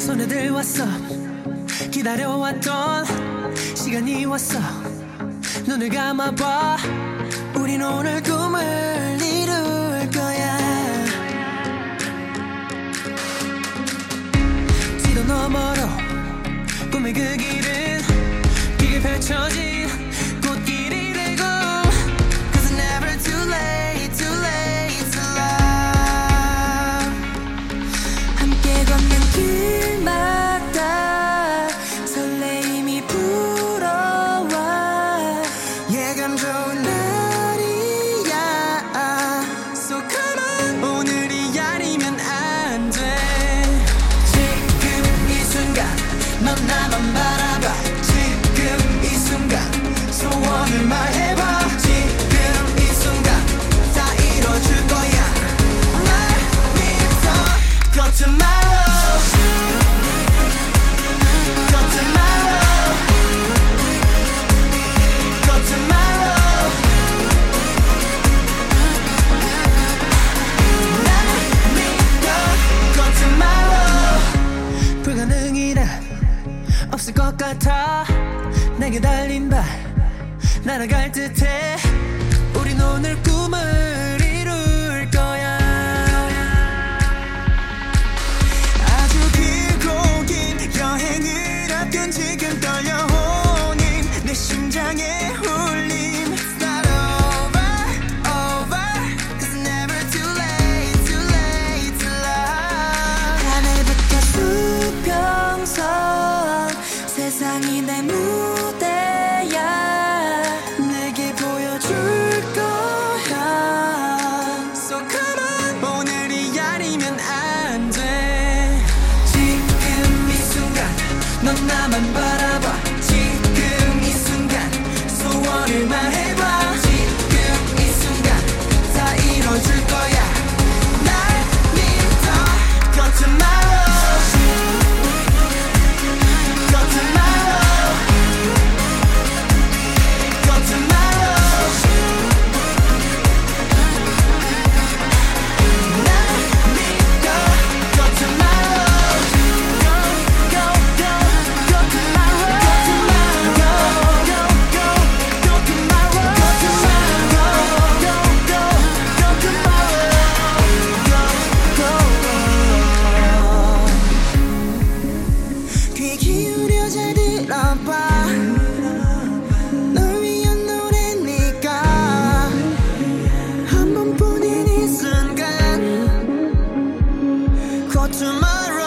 손에들 왔어. 기다려왔던 시간이 왔어. 눈을 감아봐. 우린 오늘 꿈을 이룰 거야. 지도 너머로 꿈의 그 길은 길게 펼쳐진 꽃길이 되고 Cause it's never too late, too late to love. 함께 걷는 길마다 설레임이 불어와. 예감 좋은 날이야. So come on. 오늘이 아니면 안 돼. 지금 이 순간 넌 나만 바라봐. 지금 이 순간 소원을 말해봐. 지금 이 순간 다 이뤄줄 거야. 날 믿어. Go tomorrow. Go tomorrow. Go tomorrow. 날 믿어. Go tomorrow. 불가능이란 없을 것 같아. 내게 달린 발 날아갈 듯해. 우린 오늘 꿈을 이룰 거야. 아주 길고 긴 여행을 앞둔 지금 떨려오는 내 심장의 울림. It's not over, over. Cause it's never too late, too late to love. 하늘부터 수평선 세상이 내 무대야. 내게 보여줄 거야. So come on. 오늘이 아니면 안 돼. 지금 이 순간 넌 나만 바라봐. 지금 이 순간 소원을 말해봐. 지금 이 순간 다 이뤄줄 거야. 날 믿어. Go tomorrow. Go tomorrow. Go tomorrow. 날 믿어. Go tomorrow. Go, go, go, go tomorrow. Go, go, go, go tomorrow. Go tomorrow. Go, go, go tomorrow. 귀 기울여 잘 들어봐. 널 위한 노래니까. 한 번뿐인 이 순간 Go tomorrow.